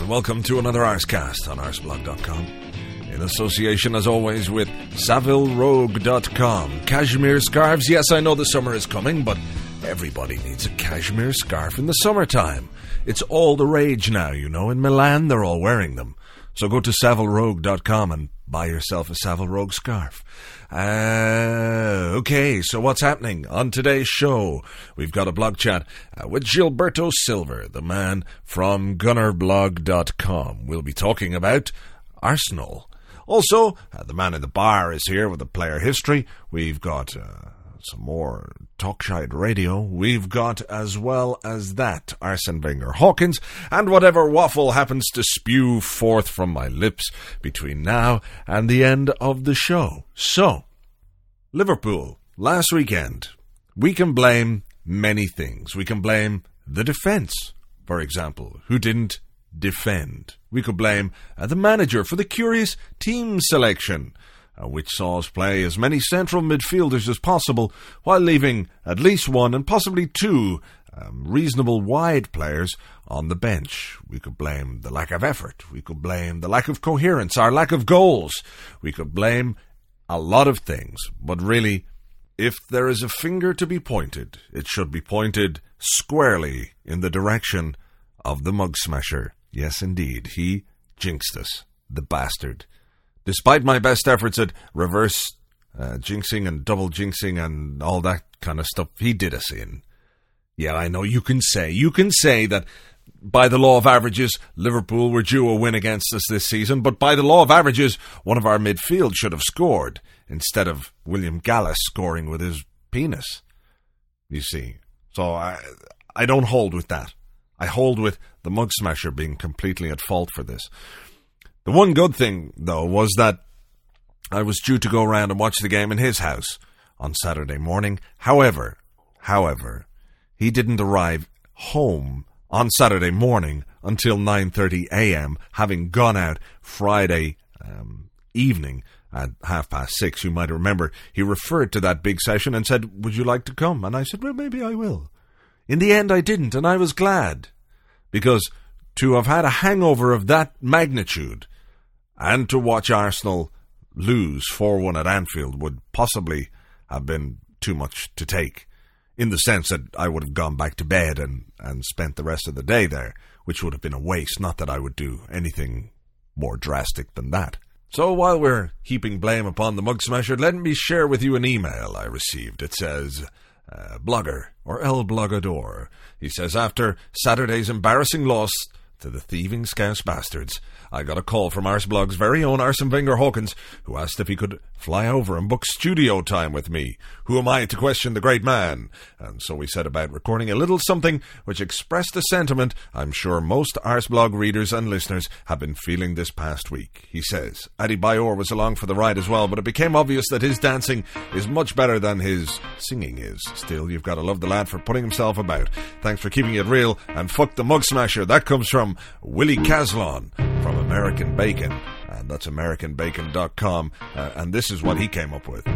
welcome to another Arsecast on arsblog.com. In association, as always, with SavileRogue.com. Cashmere scarves. Yes, I know the summer is coming, but everybody needs a cashmere scarf in the summertime. It's all the rage now, you know. In Milan, they're all wearing them. So go to SavileRogue.com and buy yourself a Savile Rogue scarf. Okay, so what's happening on today's show? We've got a blog chat with Gilberto Silver, the man from GunnerBlog.com. We'll be talking about Arsenal. Also, the man in the bar is here with a player history. We've got some more Talkshite Radio. We've got, as well as that, Arsene Wenger Hawkins, and whatever waffle happens to spew forth from my lips between now and the end of the show. So, Liverpool, last weekend. We can blame many things. We can blame the defence, for example, who didn't defend. We could blame the manager for the curious team selection, which saw us play as many central midfielders as possible while leaving at least one and possibly two reasonable wide players on the bench. We could blame the lack of effort. We could blame the lack of coherence, our lack of goals. We could blame a lot of things. But really, if there is a finger to be pointed, it should be pointed squarely in the direction of the mug smasher. Yes, indeed, he jinxed us, the bastard. Despite my best efforts at reverse jinxing and double jinxing and all that kind of stuff, he did us in. Yeah, I know you can say that by the law of averages, Liverpool were due a win against us this season, but by the law of averages, one of our midfield should have scored instead of William Gallas scoring with his penis. You see, so I don't hold with that. I hold with the mug smasher being completely at fault for this. The one good thing, though, was that I was due to go around and watch the game in his house on Saturday morning. However, he didn't arrive home on Saturday morning until 9:30 a.m., having gone out Friday evening at 6:30. You might remember he referred to that big session and said, "Would you like to come?" And I said, "Well, maybe I will." In the end, I didn't, and I was glad, because to have had a hangover of that magnitude and to watch Arsenal lose 4-1 at Anfield would possibly have been too much to take, in the sense that I would have gone back to bed and spent the rest of the day there, which would have been a waste. Not that I would do anything more drastic than that. So while we're heaping blame upon the mug smasher, let me share with you an email I received. It says, Blogger, or El Blogador. He says, after Saturday's embarrassing loss to the thieving Scouse bastards, I got a call from Arseblog's very own Arsene Wenger Hawkins, who asked if he could fly over and book studio time with me. Who am I to question the great man? And so we set about recording a little something which expressed a sentiment I'm sure most Arseblog readers and listeners have been feeling this past week. He says, Adebayor was along for the ride as well, but it became obvious that his dancing is much better than his singing is. Still, you've got to love the lad for putting himself about. Thanks for keeping it real, and fuck the mug smasher. That comes from Willie Caslon from American Bacon, and that's AmericanBacon.com, and this is what he came up with.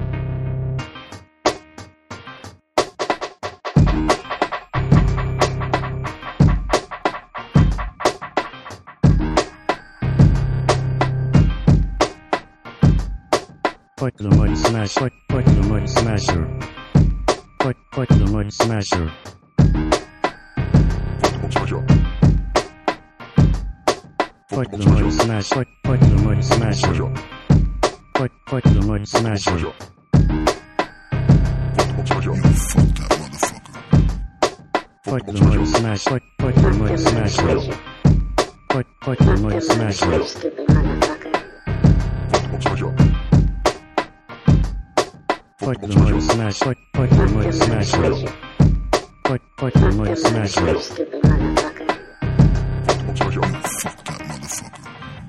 Fuck the mud smash, fuck the mud smasher. Fuck the mud smasher. Fuck the mud smash, fuck the mud smasher. Fuck the mud smasher. You fuck that motherfucker. Fuck the mud smash, fuck the mud smasher. Fuck the mud smasher. Stupid motherfucker. Fuck the mud smash, fuck the mud smasher. Fuck the mud smasher. Stupid motherfucker. Fuck that motherfucker.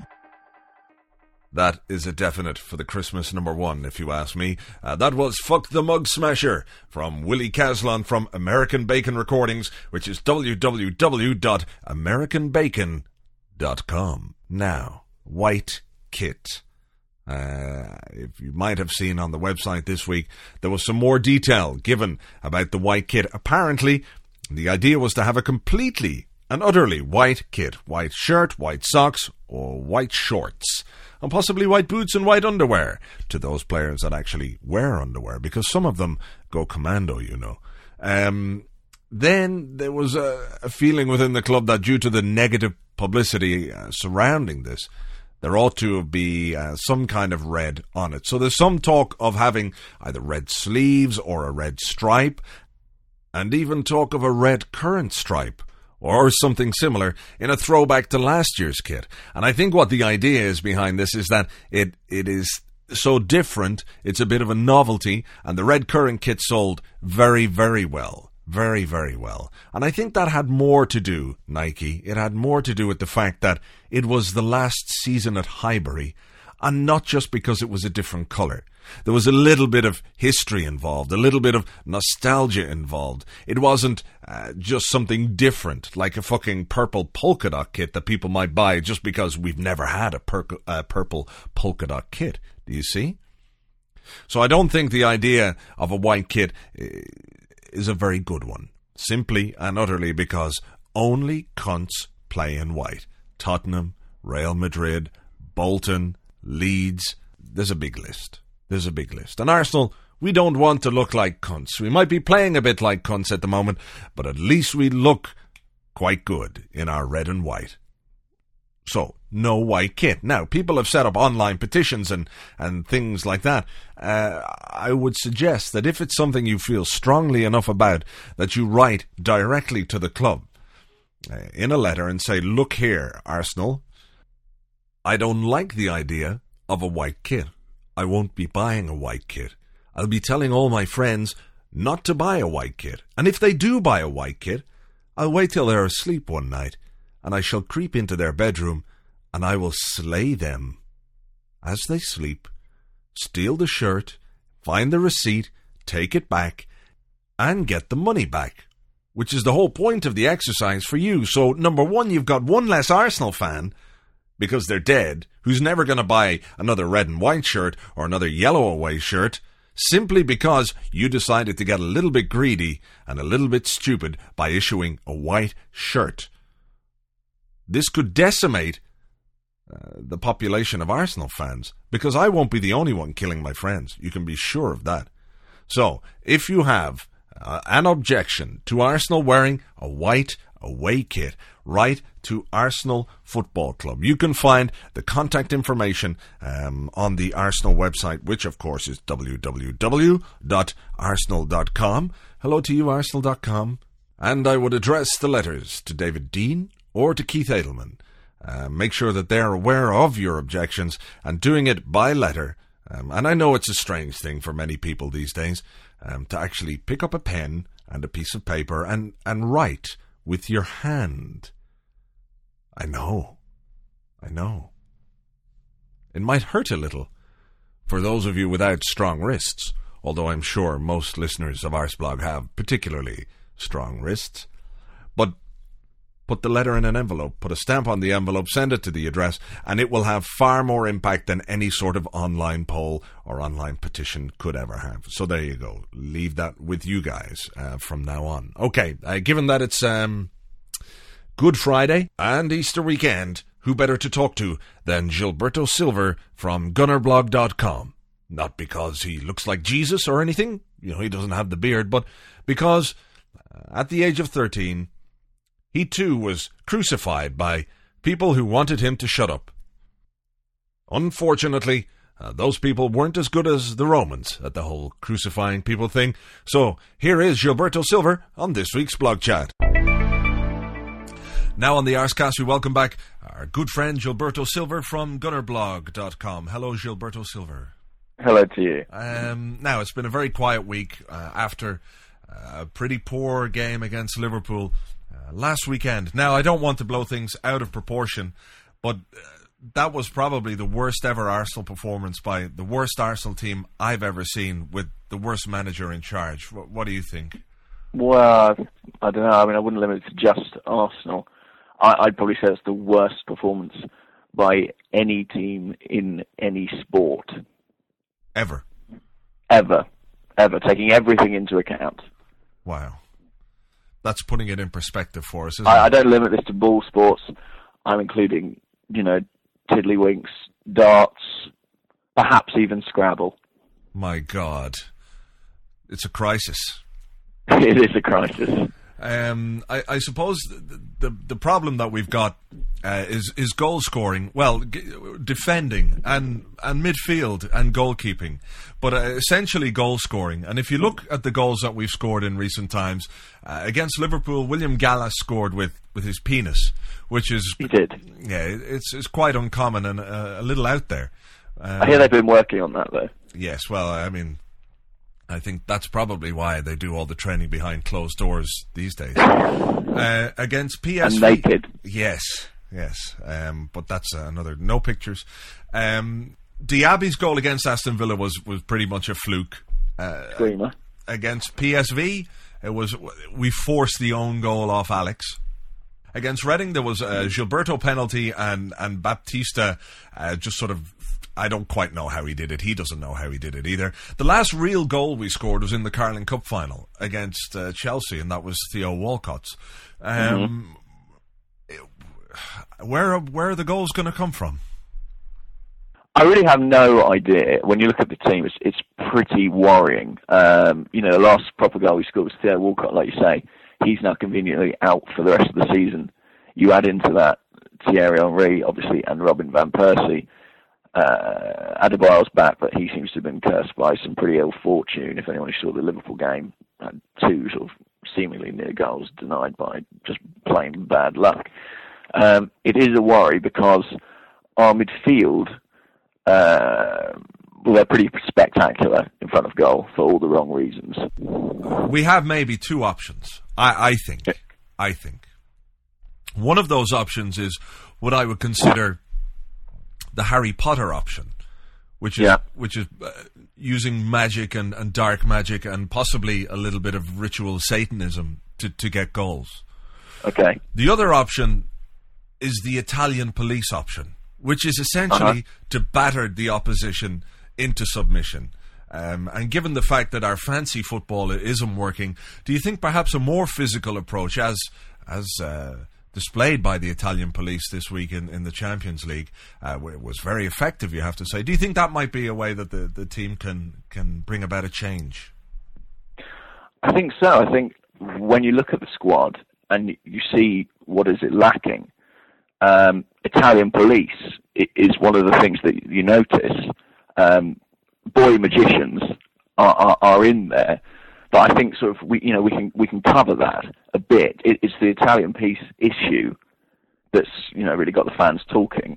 That is a definite for the Christmas number one, if you ask me. That was Fuck the Mug Smasher from Willie Caslon from American Bacon Recordings, which is www.americanbacon.com. Now, White Kit. If you might have seen on the website this week, there was some more detail given about the White Kit. Apparently, the idea was to have a completely An utterly white kit, white shirt, white socks, or white shorts, and possibly white boots and white underwear to those players that actually wear underwear, because some of them go commando, you know. Then there was a feeling within the club that due to the negative publicity surrounding this, there ought to be some kind of red on it. So there's some talk of having either red sleeves or a red stripe, and even talk of a red currant stripe or something similar in a throwback to last year's kit. And I think what the idea is behind this is that it is so different, it's a bit of a novelty, and the red currant kit sold very, very well. Very, very well. And I think that had more to do, Nike, it had more to do with the fact that it was the last season at Highbury, and not just because it was a different colour. There was a little bit of history involved, a little bit of nostalgia involved. It wasn't just something different, like a fucking purple polka dot kit that people might buy just because we've never had a purple polka dot kit. Do you see? So I don't think the idea of a white kit is a very good one, simply and utterly because only cunts play in white. Tottenham, Real Madrid, Bolton, Leeds, there's a big list. There's a big list. And Arsenal, we don't want to look like cunts. We might be playing a bit like cunts at the moment, but at least we look quite good in our red and white. So, no white kit. Now, people have set up online petitions and things like that. I would suggest that if it's something you feel strongly enough about, that you write directly to the club in a letter and say, look here, Arsenal, I don't like the idea of a white kit. I won't be buying a white kit. I'll be telling all my friends not to buy a white kit. And if they do buy a white kit, I'll wait till they're asleep one night, and I shall creep into their bedroom, and I will slay them as they sleep, steal the shirt, find the receipt, take it back, and get the money back, which is the whole point of the exercise for you. So, number one, you've got one less Arsenal fan, because they're dead, who's never going to buy another red and white shirt or another yellow away shirt, simply because you decided to get a little bit greedy and a little bit stupid by issuing a white shirt. This could decimate the population of Arsenal fans, because I won't be the only one killing my friends. You can be sure of that. So, if you have an objection to Arsenal wearing a white away kit, write to Arsenal Football Club. You can find the contact information on the Arsenal website, which of course is www.arsenal.com. Hello to you, Arsenal.com. And I would address the letters to David Dean or to Keith Edelman. Make sure that they're aware of your objections and doing it by letter. And I know it's a strange thing for many people these days to actually pick up a pen and a piece of paper and write with your hand. I know. It might hurt a little for those of you without strong wrists, although I'm sure most listeners of Arsblog have particularly strong wrists. But put the letter in an envelope, put a stamp on the envelope, send it to the address, and it will have far more impact than any sort of online poll or online petition could ever have. So there you go. Leave that with you guys from now on. Okay, given that it's Good Friday and Easter weekend, who better to talk to than Gilberto Silver from GunnerBlog.com? Not because he looks like Jesus or anything, he doesn't have the beard, but because at the age of 13, he too was crucified by people who wanted him to shut up. Unfortunately, those people weren't as good as the Romans at the whole crucifying people thing. So here is Gilberto Silver on this week's Blog Chat. Now on the Arscast, we welcome back our good friend Gilberto Silver from GunnerBlog.com. Hello, Gilberto Silver. Hello to you. Now, it's been a very quiet week after a pretty poor game against Liverpool last weekend. Now, I don't want to blow things out of proportion, but that was probably the worst ever Arsenal performance by the worst Arsenal team I've ever seen, with the worst manager in charge. What do you think? Well, I don't know. I wouldn't limit it to just Arsenal. I'd probably say it's the worst performance by any team in any sport. Ever, taking everything into account. Wow. That's putting it in perspective for us, isn't I it? don't limit this to ball sports. I'm including, tiddlywinks, darts, perhaps even Scrabble. My God. It's a crisis. It is a crisis. I suppose the problem that we've got is goal scoring. Well, defending and midfield and goalkeeping, but essentially goal scoring. And if you look at the goals that we've scored in recent times against Liverpool, William Gallas scored with his penis, which is He did. Yeah, it's quite uncommon and a little out there. I hear they've been working on that though. Yes, well, I mean, I think that's probably why they do all the training behind closed doors these days. Against PSV. And naked. Yes. But that's another... No pictures. Diaby's goal against Aston Villa was pretty much a fluke. Screamer. Against PSV, we forced the own goal off Alex. Against Reading, there was a Gilberto penalty and Baptista just sort of... I don't quite know how he did it. He doesn't know how he did it either. The last real goal we scored was in the Carling Cup final against Chelsea, and that was Theo Walcott's. Where are the goals going to come from? I really have no idea. When you look at the team, it's pretty worrying. The last proper goal we scored was Theo Walcott, like you say. He's now conveniently out for the rest of the season. You add into that Thierry Henry, obviously, and Robin van Persie. Adebayo's back, but he seems to have been cursed by some pretty ill fortune. If anyone saw the Liverpool game, had 2 sort of seemingly near goals denied by just plain bad luck. It is a worry because our midfield, they're pretty spectacular in front of goal for all the wrong reasons. We have maybe 2 options, I think. One of those options is what I would consider the Harry Potter option, which is using magic and dark magic and possibly a little bit of ritual Satanism to get goals. Okay. The other option is the Italian police option, which is essentially to batter the opposition into submission. And given the fact that our fancy football isn't working, do you think perhaps a more physical approach, as displayed by the Italian police this week in the Champions League, was very effective, you have to say. Do you think that might be a way that the team can bring about a change? I think so. I think when you look at the squad and you see what is it lacking, Italian police is one of the things that you notice. Boy magicians are in there. But I think sort of we can cover that a bit. It's the Italian piece issue that's really got the fans talking.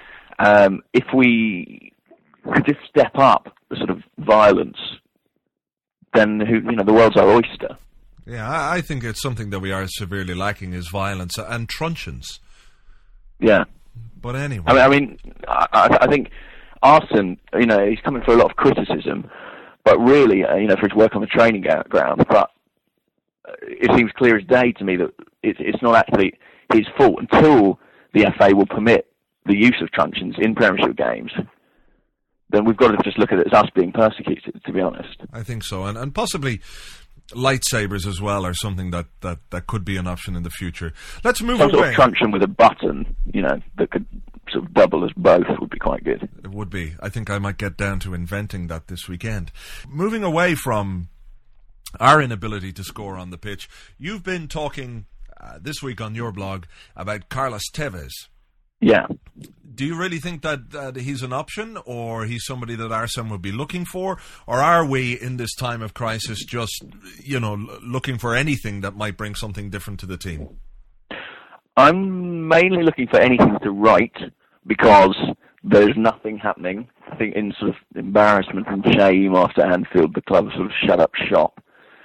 If we could just step up the sort of violence, then the world's our oyster. Yeah, I think it's something that we are severely lacking is violence and truncheons. Yeah, but anyway, I think Arsene, he's coming for a lot of criticism. But really, for his work on the training ground, but it seems clear as day to me that it's not actually his fault until the FA will permit the use of truncheons in Premiership games. Then we've got to just look at it as us being persecuted, to be honest. I think so, and possibly lightsabers as well are something that could be an option in the future. Let's move away. Some sort of truncheon with a button, that could sort of double as both would be quite good. It would be. I think I might get down to inventing that this weekend. Moving away from our inability to score on the pitch, you've been talking this week on your blog about Carlos Tevez. Yeah. Do you really think that he's an option, or he's somebody that Arsene would be looking for, or are we in this time of crisis just looking for anything that might bring something different to the team? I'm mainly looking for anything to write because there's nothing happening. I think in sort of embarrassment and shame after Anfield, the club sort of shut up shop.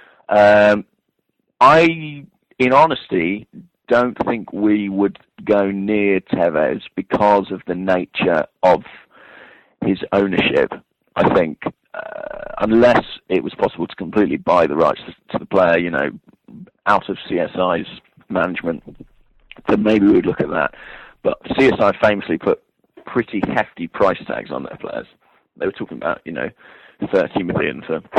I, in honesty, don't think we would go near Tevez because of the nature of his ownership. I think unless it was possible to completely buy the rights to the player, out of CSI's management, then maybe we would look at that. But CSI famously put pretty hefty price tags on their players. They were talking about, 30 million for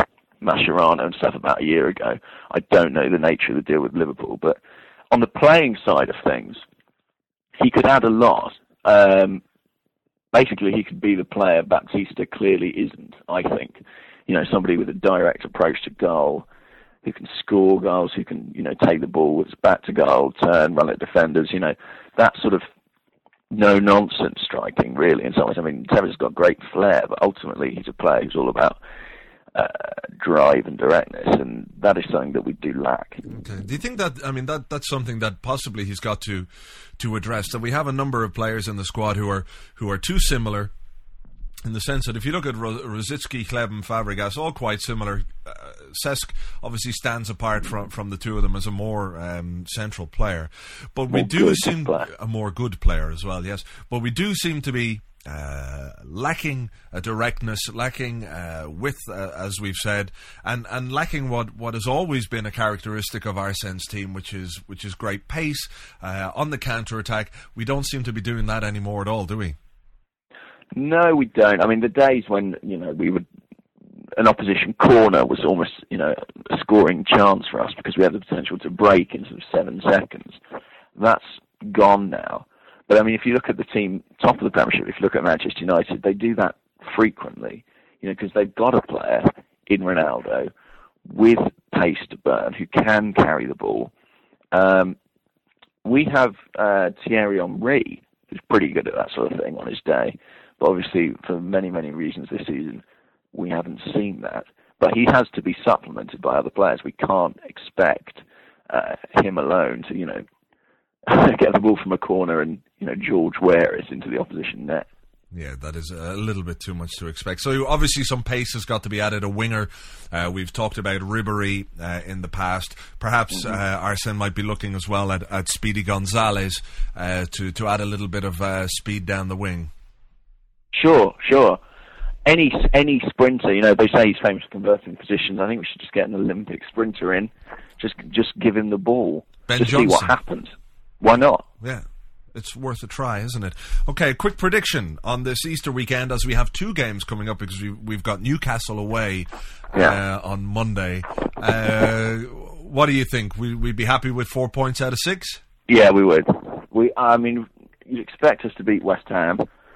Mascherano and stuff about a year ago. I don't know the nature of the deal with Liverpool, but on the playing side of things, he could add a lot. Basically, he could be the player Baptista clearly isn't, I think. Somebody with a direct approach to goal, who can score goals, who can, take the ball back to goal, turn, run at defenders, that sort of no-nonsense striking, really, in some ways. I mean, Tevez's got great flair, but ultimately he's a player who's all about drive and directness, and that is something that we do lack. Okay. Do you think that, that's something that possibly he's got to address, that we have a number of players in the squad who are too similar, in the sense that if you look at Rosicky, Kleben, Fabregas, all quite similar. Cesc obviously stands apart from the two of them as a more central player, but we do seem a more good player as well. Yes, but we do seem to be lacking a directness, lacking width, as we've said, and lacking what has always been a characteristic of Arsene's team, which is great pace on the counter attack. We don't seem to be doing that anymore at all, do we? No, we don't. I mean, the days when we would, an opposition corner was almost a scoring chance for us because we had the potential to break in sort of 7 seconds. That's gone now. But I mean, if you look at the team top of the Premiership, if you look at Manchester United, they do that frequently, because they've got a player in Ronaldo with pace to burn who can carry the ball. We have Thierry Henry, who's pretty good at that sort of thing on his day. But obviously, for many, many reasons this season, we haven't seen that. But he has to be supplemented by other players. We can't expect him alone to, get the ball from a corner and, George Ware it into the opposition net. Yeah, that is a little bit too much to expect. So obviously some pace has got to be added, a winger. We've talked about Ribéry in the past. Perhaps Arsene might be looking as well at Speedy Gonzalez to add a little bit of speed down the wing. Sure. Any sprinter, they say he's famous for converting positions. I think we should just get an Olympic sprinter in. Just give him the ball. Ben just Johnson. See what happens. Why not? Yeah. It's worth a try, isn't it? Okay, quick prediction on this Easter weekend, as we have 2 games coming up, because we've got Newcastle away on Monday. What do you think? We'd be happy with 4 points out of 6? Yeah, we would. You'd expect us to beat West Ham.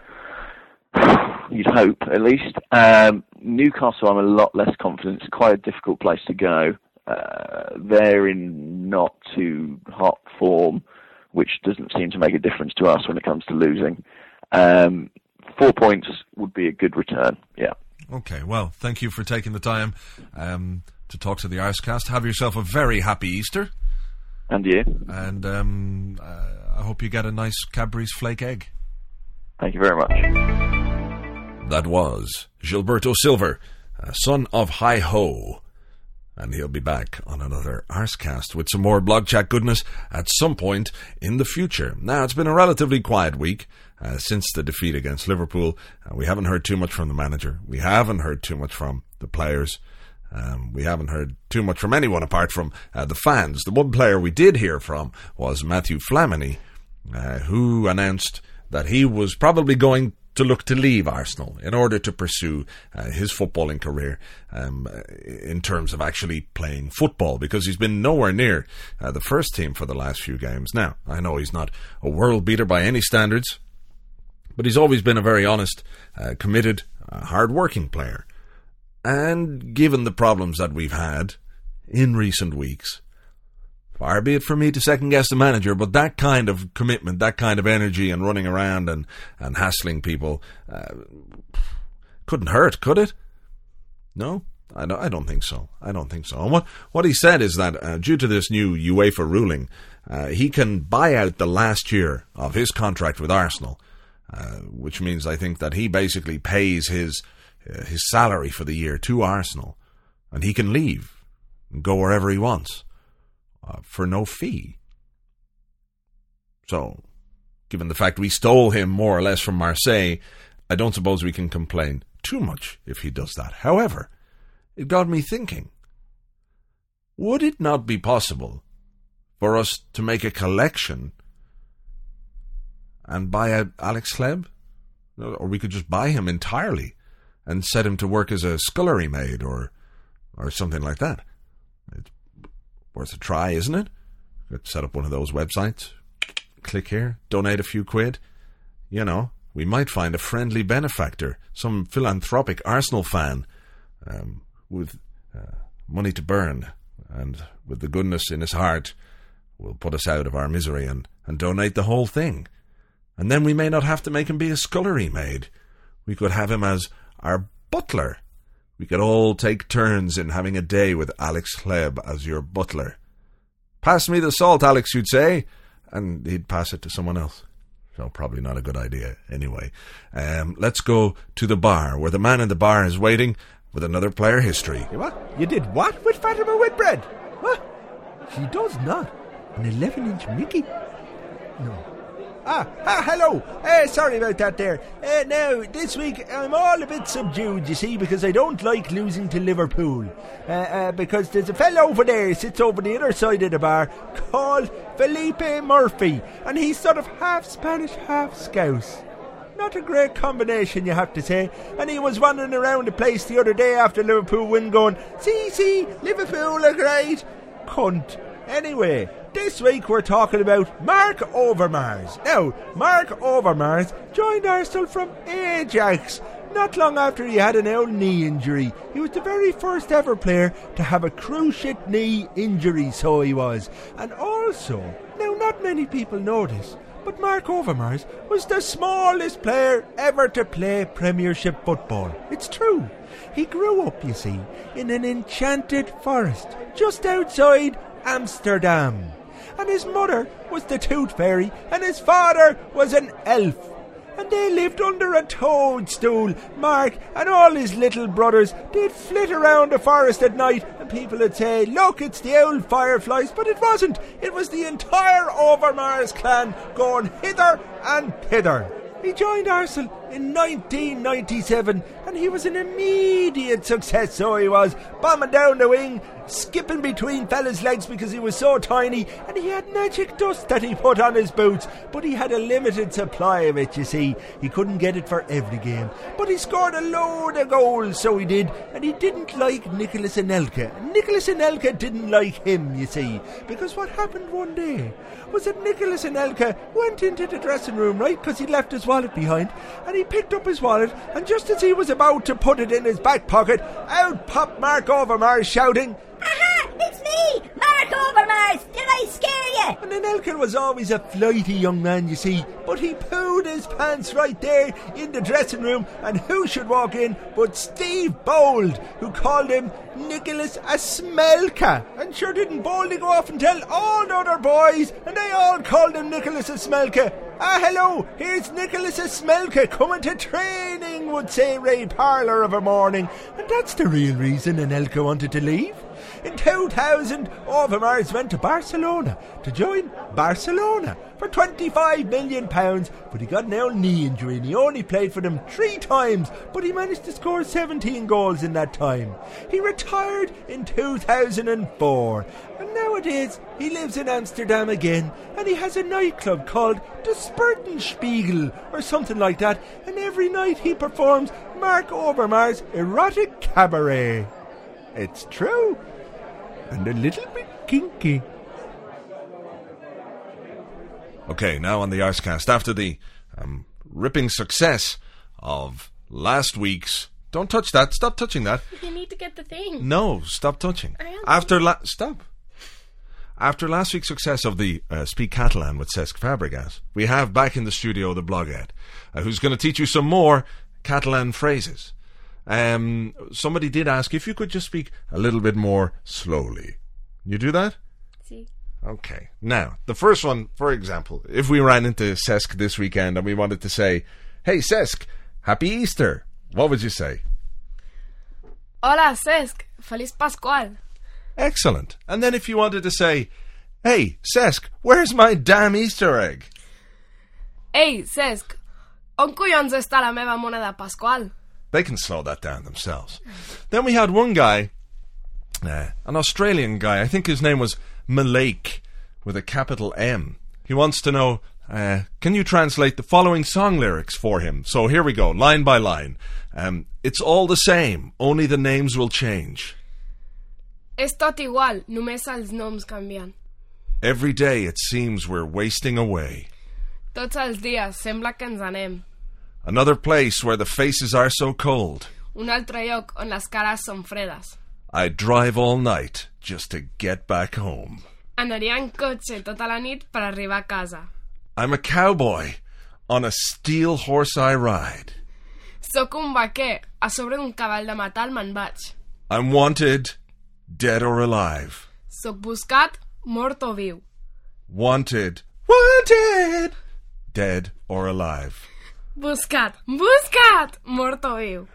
You'd hope, at least. Newcastle, I'm a lot less confident. It's quite a difficult place to go. They're in not too hot form, which doesn't seem to make a difference to us when it comes to losing. 4 points would be a good return, yeah. Okay, well, thank you for taking the time to talk to the Arsecast. Have yourself a very happy Easter. And you. And I hope you get a nice Cadbury's flake egg. Thank you very much. That was Gilberto Silver, son of Hi-Ho. And he'll be back on another Arsecast with some more blog chat goodness at some point in the future. Now, it's been a relatively quiet week since the defeat against Liverpool. We haven't heard too much from the manager. We haven't heard too much from the players. We haven't heard too much from anyone apart from the fans. The one player we did hear from was Matthew Flamini, who announced that he was probably going to look to leave Arsenal in order to pursue his footballing career in terms of actually playing football, because he's been nowhere near the first team for the last few games. Now, I know he's not a world beater by any standards, but he's always been a very honest, committed, hard-working player. And given the problems that we've had in recent weeks, far be it for me to second-guess the manager, but that kind of commitment, that kind of energy and running around and hassling people couldn't hurt, could it? No? I don't think so. I don't think so. And what he said is that due to this new UEFA ruling, he can buy out the last year of his contract with Arsenal, which means I think that he basically pays his salary for the year to Arsenal, and he can leave and go wherever he wants. For no fee. So, given the fact we stole him more or less from Marseille, I don't suppose we can complain too much if he does that. However, it got me thinking, would it not be possible for us to make a collection and buy out Alex Hleb? Or we could just buy him entirely and set him to work as a scullery maid or or something like that. It's worth a try, isn't it? Could set up one of those websites. Click here, donate a few quid. You know, we might find a friendly benefactor, some philanthropic Arsenal fan with money to burn, and with the goodness in his heart will put us out of our misery and donate the whole thing. And then we may not have to make him be a scullery maid. We could have him as our butler. We could all take turns in having a day with Alex Hleb as your butler. Pass me the salt, Alex, you'd say, and he'd pass it to someone else. So probably not a good idea anyway. Let's go to the bar, where the man in the bar is waiting with another player history. What? You did what with Fatima Whitbread? What? She does not. An 11-inch Mickey? No. Hello. Sorry about that there. Now, this week I'm all a bit subdued, you see, because I don't like losing to Liverpool. Because there's a fella over there who sits over the other side of the bar called Felipe Murphy, and he's sort of half Spanish, half Scouse. Not a great combination, you have to say. And he was wandering around the place the other day after Liverpool win going, see, Liverpool are great. Cunt. Anyway, this week we're talking about Mark Overmars. Now, Mark Overmars joined Arsenal from Ajax not long after he had an old knee injury. He was the very first ever player to have a cruciate knee injury, so he was. And also, now not many people know this, but Mark Overmars was the smallest player ever to play Premiership football. It's true. He grew up, you see, in an enchanted forest just outside Amsterdam. And his mother was the Tooth Fairy, and his father was an elf. And they lived under a toadstool. Mark and all his little brothers, they'd flit around the forest at night, and people would say, look, it's the old fireflies, but it wasn't. It was the entire Overmars clan going hither and thither. He joined Arsenal in 1997, and he was an immediate success, so he was, bombing down the wing, skipping between fellas' legs because he was so tiny, and he had magic dust that he put on his boots, but he had a limited supply of it, you see. He couldn't get it for every game, but he scored a load of goals, so he did, and he didn't like Nicolas Anelka. Nicolas Anelka didn't like him, you see, because what happened one day was that Nicolas Anelka went into the dressing room, right, because he'd left his wallet behind, and he picked up his wallet, and just as he was about to put it in his back pocket, out popped Mark Overmars shouting, Aha! It's me! Mark Overmars! Did I scare you? And Anelka was always a flighty young man, you see, but he pooed his pants right there in the dressing room, and who should walk in but Steve Bold, who called him Nicholas Asmelka. And sure didn't Boldy go off and tell all the other boys, and they all called him Nicholas Asmelka. Hello, here's Nicholas Asmelka coming to training, would say Ray Parlour of a morning. And that's the real reason Anelka wanted to leave. In 2000, Overmars went to Barcelona to join Barcelona for £25 million, but he got an old knee injury and he only played for them 3 times, but he managed to score 17 goals in that time. He retired in 2004, and nowadays he lives in Amsterdam again, and he has a nightclub called the Spertenspiegel or something like that, and every night he performs Mark Overmars' erotic cabaret. It's true, and a little bit kinky. Okay, now on the Arscast, after the ripping success of last week's... Don't touch that, stop touching that. You need to get the thing. No, stop touching. Stop. After last week's success of the Speak Catalan with Cesc Fabregas, we have back in the studio the Blogghead, who's going to teach you some more Catalan phrases. Somebody did ask if you could just speak a little bit more slowly. You do that? See. Okay. Now, the first one, for example, if we ran into Cesc this weekend and we wanted to say, hey Cesc, Happy Easter, what would you say? Hola Cesc, Feliz Pascual. Excellent. And then if you wanted to say, hey Cesc, where's my damn Easter egg? Hey Cesc, on collons està la meva moneda Pascual? They can slow that down themselves. Then we had one guy, an Australian guy, I think his name was Malake, with a capital M. He wants to know, can you translate the following song lyrics for him? So here we go, line by line. It's all the same, only the names will change. És tot igual, només els noms canvien. Every day it seems we're wasting away. Tots els dies sembla que ens anem. Another place where the faces are so cold. Un altre lloc on les cares són fredes. I'd drive all night just to get back home. Anaria en cotxe tota la nit per arribar a casa. I'm a cowboy. On a steel horse I ride. Sóc un vaquer. A sobre d'un cavall de metal me'n vaig. I'm wanted, dead or alive. Sóc buscat, mort o viu. Wanted, wanted, dead or alive. Buscat, buscat, mort o viu.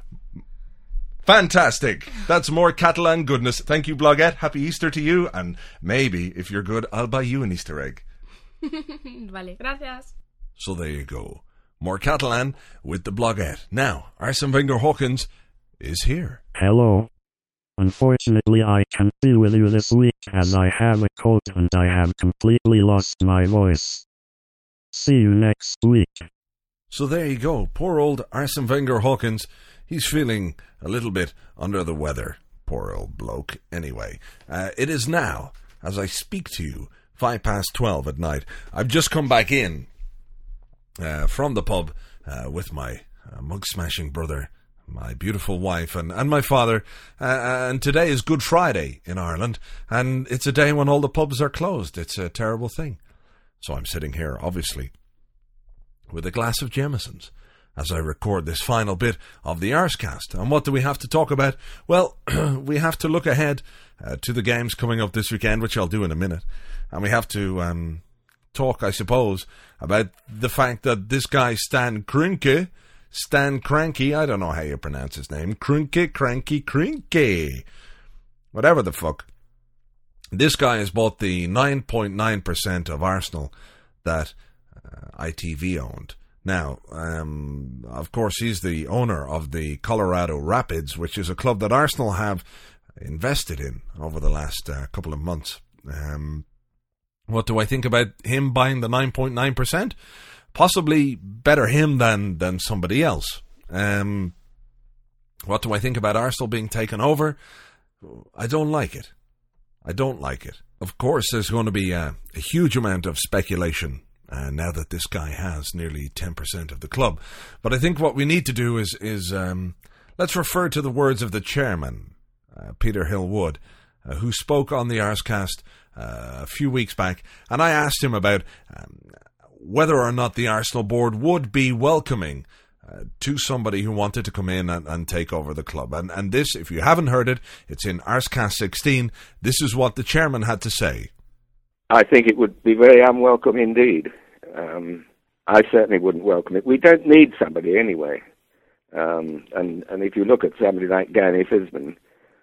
Fantastic. That's more Catalan goodness. Thank you, Bloggette. Happy Easter to you. And maybe, if you're good, I'll buy you an Easter egg. Vale, gracias. So there you go. More Catalan with the Bloggette. Now, Arsene Wenger Hawkins is here. Hello. Unfortunately, I can't be with you this week as I have a cold and I have completely lost my voice. See you next week. So there you go. Poor old Arsene Wenger Hawkins. He's feeling a little bit under the weather. Poor old bloke. Anyway, it is now, as I speak to you, 12:05 at night. I've just come back in from the pub with my mug-smashing brother, my beautiful wife, and my father. And today is Good Friday in Ireland, and it's a day when all the pubs are closed. It's a terrible thing. So I'm sitting here, obviously, with a glass of Jameson's as I record this final bit of the Arscast. And what do we have to talk about? Well, we have to look ahead to the games coming up this weekend, which I'll do in a minute. And we have to talk, I suppose, about the fact that this guy Stan Kroenke, I don't know how you pronounce his name, Kroenke, whatever the fuck. This guy has bought the 9.9% of Arsenal that ITV owned. Now, of course, he's the owner of the Colorado Rapids, which is a club that Arsenal have invested in over the last couple of months. What do I think about him buying the 9.9%? Possibly better him than somebody else. What do I think about Arsenal being taken over? I don't like it. Of course, there's going to be a huge amount of speculation now that this guy has nearly 10% of the club. But I think what we need to do is let's refer to the words of the chairman, Peter Hill-Wood, who spoke on the Arscast a few weeks back, and I asked him about whether or not the Arsenal board would be welcoming to somebody who wanted to come in and take over the club. And this, if you haven't heard it, it's in Arscast 16. This is what the chairman had to say. I think it would be very unwelcome indeed. I certainly wouldn't welcome it. We don't need somebody anyway. And if you look at somebody like Gary Fisman,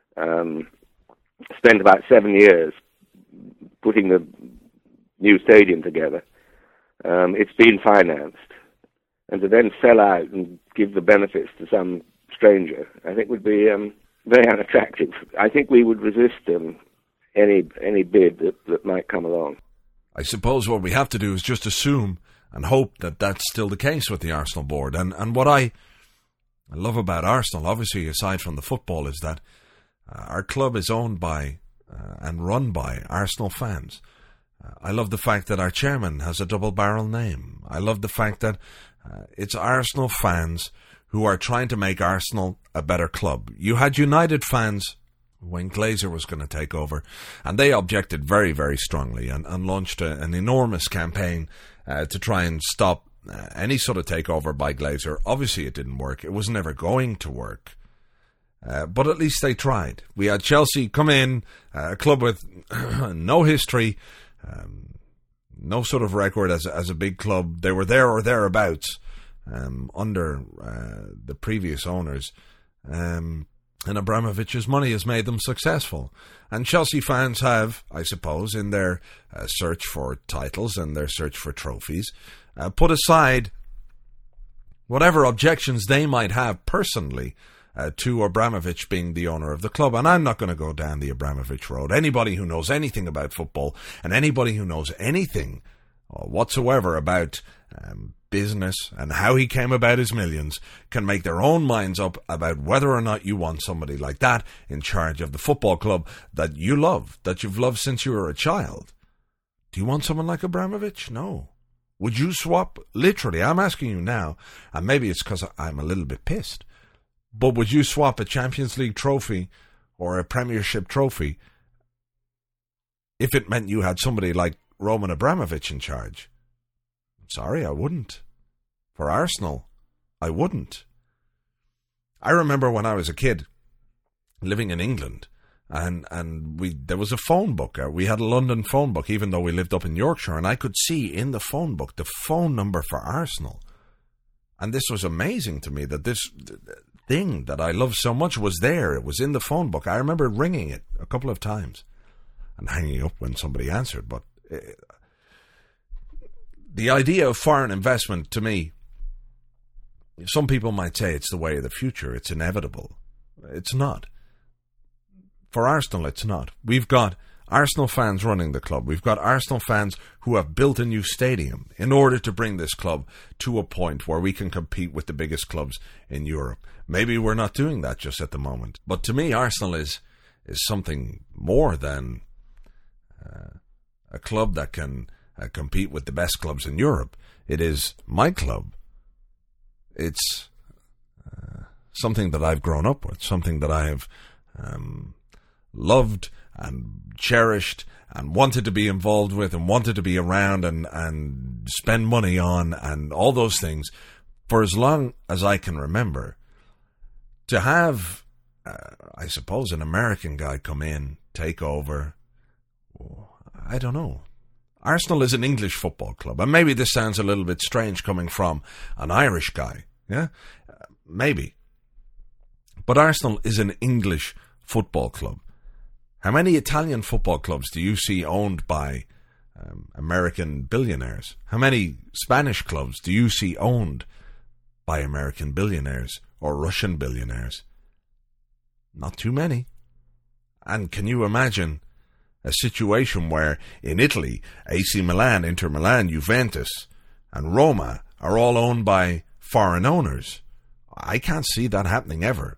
spent about 7 years putting the new stadium together. It's been financed. And to then sell out and give the benefits to some stranger, I think would be very unattractive. I think we would resist any bid that might come along. I suppose what we have to do is just assume and hope that that's still the case with the Arsenal board. And what I love about Arsenal, obviously, aside from the football, is that our club is owned by and run by Arsenal fans. I love the fact that our chairman has a double-barrel name. I love the fact that it's Arsenal fans who are trying to make Arsenal a better club. You had United fans when Glazer was going to take over, and they objected very, very strongly and launched an enormous campaign to try and stop any sort of takeover by Glazer. Obviously, it didn't work. It was never going to work. But at least they tried. We had Chelsea come in, a club with no history, no sort of record as a big club. They were there or thereabouts under the previous owners. And Abramovich's money has made them successful. And Chelsea fans have, I suppose, in their search for titles and their search for trophies, put aside whatever objections they might have personally to Abramovich being the owner of the club. And I'm not going to go down the Abramovich road. Anybody who knows anything about football and anybody who knows anything whatsoever about business and how he came about his millions can make their own minds up about whether or not you want somebody like that in charge of the football club that you love, that you've loved since you were a child. Do you want someone like Abramovich? No. Would you swap, literally, I'm asking you now, and maybe it's because I'm a little bit pissed, but would you swap a Champions League trophy or a Premiership trophy if it meant you had somebody like Roman Abramovich in charge? Sorry, I wouldn't. For Arsenal, I wouldn't. I remember when I was a kid living in England, and there was a phone book. We had a London phone book, even though we lived up in Yorkshire, and I could see in the phone book the phone number for Arsenal. And this was amazing to me, that this thing that I loved so much was there. It was in the phone book. I remember ringing it a couple of times and hanging up when somebody answered, but the idea of foreign investment, to me, some people might say it's the way of the future. It's inevitable. It's not. For Arsenal, it's not. We've got Arsenal fans running the club. We've got Arsenal fans who have built a new stadium in order to bring this club to a point where we can compete with the biggest clubs in Europe. Maybe we're not doing that just at the moment. But to me, Arsenal is something more than a club that can compete with the best clubs in Europe. It is my club. It's something that I've grown up with, something that I have loved and cherished and wanted to be involved with and wanted to be around and spend money on and all those things for as long as I can remember. To have, I suppose, an American guy come in, take over, I don't know. Arsenal is an English football club, and maybe this sounds a little bit strange coming from an Irish guy, yeah? Maybe. But Arsenal is an English football club. How many Italian football clubs do you see owned by American billionaires? How many Spanish clubs do you see owned by American billionaires or Russian billionaires? Not too many. And can you imagine a situation where in Italy, AC Milan, Inter Milan, Juventus, and Roma are all owned by foreign owners? I can't see that happening ever.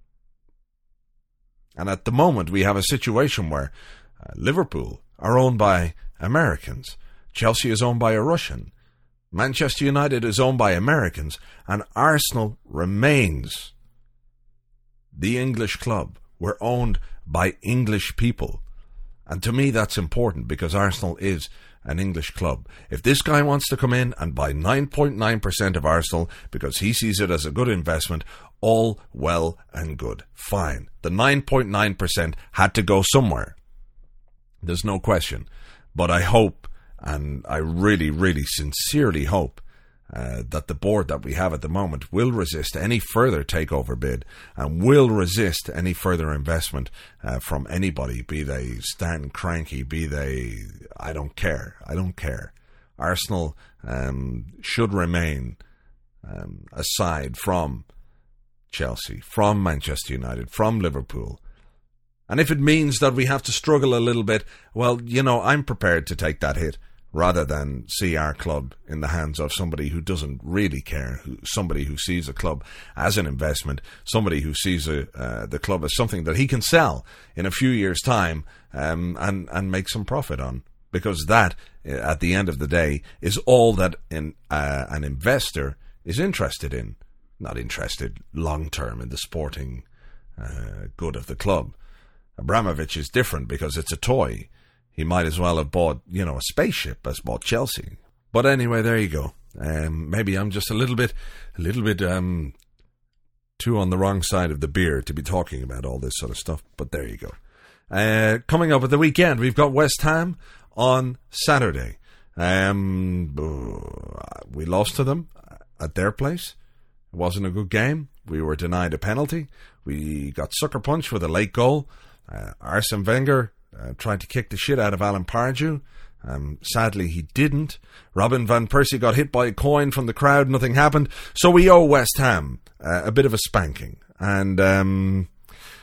And at the moment, we have a situation where Liverpool are owned by Americans, Chelsea is owned by a Russian, Manchester United is owned by Americans, and Arsenal remains the English club. We're owned by English people. And to me, that's important because Arsenal is an English club. If this guy wants to come in and buy 9.9% of Arsenal because he sees it as a good investment, all well and good. Fine. The 9.9% had to go somewhere. There's no question. But I hope, and I really, really sincerely hope, that the board that we have at the moment will resist any further takeover bid and will resist any further investment from anybody, be they Stan Kroenke, be they... I don't care. Arsenal should remain aside from Chelsea, from Manchester United, from Liverpool. And if it means that we have to struggle a little bit, well, you know, I'm prepared to take that hit rather than see our club in the hands of somebody who doesn't really care, somebody who sees a club as an investment, somebody who sees the club as something that he can sell in a few years' time and make some profit on. Because that, at the end of the day, is all that an investor is interested in. Not interested long-term in the sporting good of the club. Abramovich is different because it's a toy. He might as well have bought, a spaceship as bought Chelsea. But anyway, there you go. Maybe I'm just a little bit too on the wrong side of the beer to be talking about all this sort of stuff. But there you go. Coming up at the weekend, we've got West Ham on Saturday. We lost to them at their place. It wasn't a good game. We were denied a penalty. We got sucker punched with a late goal. Arsene Wenger tried to kick the shit out of Alan Pardew. Sadly, he didn't. Robin van Persie got hit by a coin from the crowd. Nothing happened. So we owe West Ham a bit of a spanking. And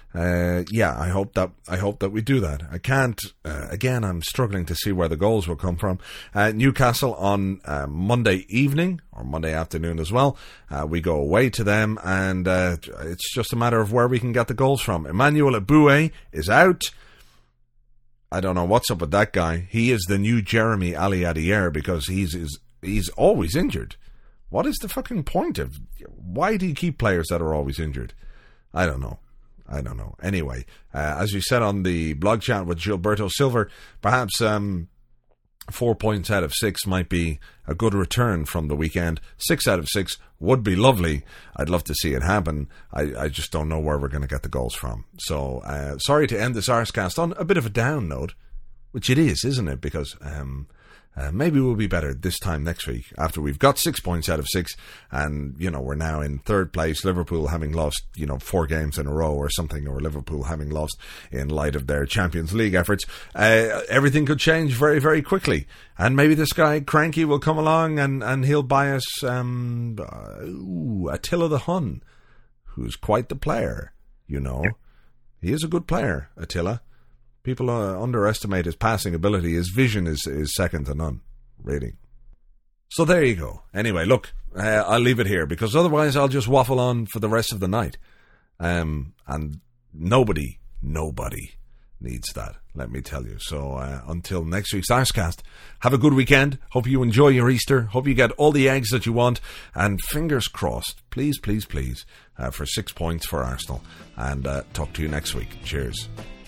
I hope that we do that. I can't. Again, I'm struggling to see where the goals will come from. Newcastle on Monday evening or Monday afternoon as well. We go away to them, and it's just a matter of where we can get the goals from. Emmanuel Eboué is out. I don't know what's up with that guy. He is the new Jeremy Aliadier because he's always injured. What is the fucking point of... Why do you keep players that are always injured? I don't know. Anyway, as you said on the blog chat with Gilberto Silver, perhaps 4 points out of 6 might be a good return from the weekend. 6 out of 6 would be lovely. I'd love to see it happen. I just don't know where we're going to get the goals from. So, sorry to end this Arscast on a bit of a down note, which it is, isn't it? Because maybe we'll be better this time next week after we've got 6 points out of 6 and, we're now in third place, Liverpool having lost, 4 games in a row or something, or Liverpool having lost in light of their Champions League efforts. Everything could change very, very quickly. And maybe this guy, Cranky, will come along and he'll buy us Attila the Hun, who's quite the player, He is a good player, Attila. People underestimate his passing ability. His vision is second to none, really. So there you go. Anyway, look, I'll leave it here because otherwise I'll just waffle on for the rest of the night. And nobody needs that, let me tell you. So until next week's Arscast, have a good weekend. Hope you enjoy your Easter. Hope you get all the eggs that you want. And fingers crossed, please, for 6 points for Arsenal. And talk to you next week. Cheers.